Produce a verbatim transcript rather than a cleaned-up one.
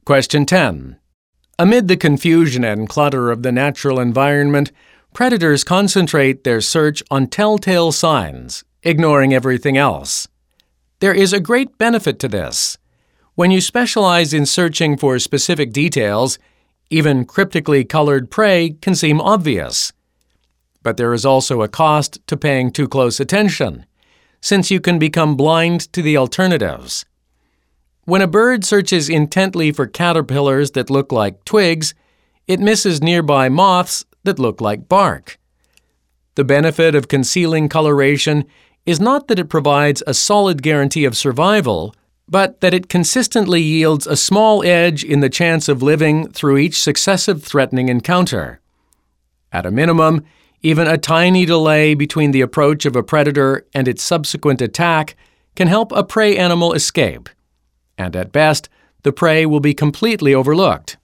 Question ten. Amid the confusion and clutter of the natural environment, predators concentrate their search on telltale signs, ignoring everything else. There is a great benefit to this. When you specialize in searching for specific details, even cryptically colored prey can seem obvious. But there is also a cost to paying too close attention, since you can become blind to the alternatives. When a bird searches intently for caterpillars that look like twigs, it misses nearby moths that look like bark. The benefit of concealing coloration is not that it provides a solid guarantee of survival, but that it consistently yields a small edge in the chance of living through each successive threatening encounter. At a minimum, even a tiny delay between the approach of a predator and its subsequent attack can help a prey animal escape. And at best, the prey will be completely overlooked.